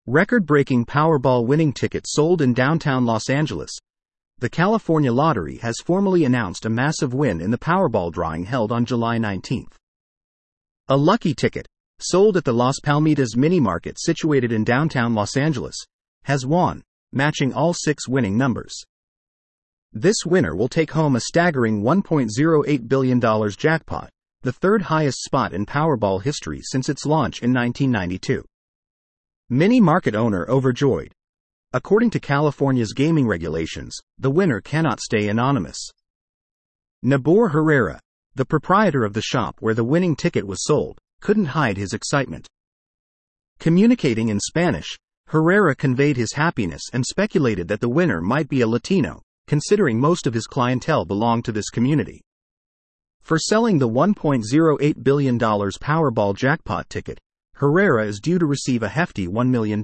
Record-breaking Powerball winning ticket sold in downtown Los Angeles. The California Lottery has formally announced a massive win in the Powerball drawing held on July 19. A lucky ticket, sold at the Las Palmitas Mini Market situated in downtown Los Angeles, has won, matching all 6 winning numbers. This winner will take home a staggering $1.08 billion jackpot, the third highest spot in Powerball history since its launch in 1992. Mini Market owner overjoyed. According to California's gaming regulations, the winner cannot stay anonymous. Nabor Herrera, the proprietor of the shop where the winning ticket was sold, couldn't hide his excitement. Communicating in Spanish, Herrera conveyed his happiness and speculated that the winner might be a Latino, considering most of his clientele belonged to this community. For selling the $1.08 billion Powerball jackpot ticket, Herrera is due to receive a hefty $1 million.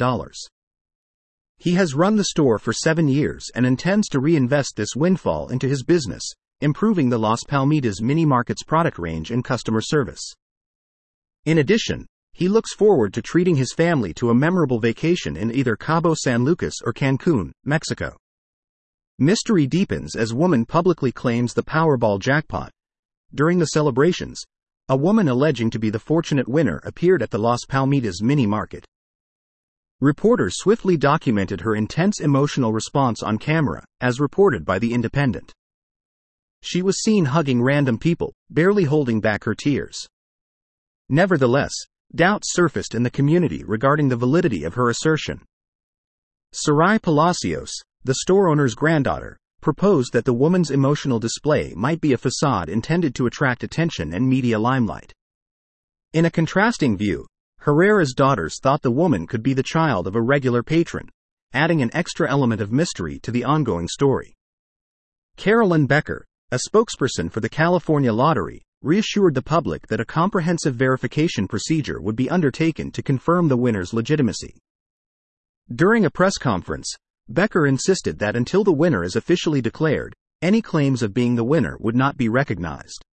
He has run the store for 7 years and intends to reinvest this windfall into his business, improving the Las Palmitas Mini Market's product range and customer service. In addition, he looks forward to treating his family to a memorable vacation in either Cabo San Lucas or Cancun, Mexico. Mystery deepens as woman publicly claims the Powerball jackpot. During the celebrations, a woman alleging to be the fortunate winner appeared at the Las Palmitas Mini Market. Reporters swiftly documented her intense emotional response on camera, as reported by The Independent. She was seen hugging random people, barely holding back her tears. Nevertheless, doubts surfaced in the community regarding the validity of her assertion. Sarai Palacios, the store owner's granddaughter, proposed that the woman's emotional display might be a facade intended to attract attention and media limelight. In a contrasting view, Herrera's daughters thought the woman could be the child of a regular patron, adding an extra element of mystery to the ongoing story. Carolyn Becker, a spokesperson for the California Lottery, reassured the public that a comprehensive verification procedure would be undertaken to confirm the winner's legitimacy. During a press conference, Becker insisted that until the winner is officially declared, any claims of being the winner would not be recognized.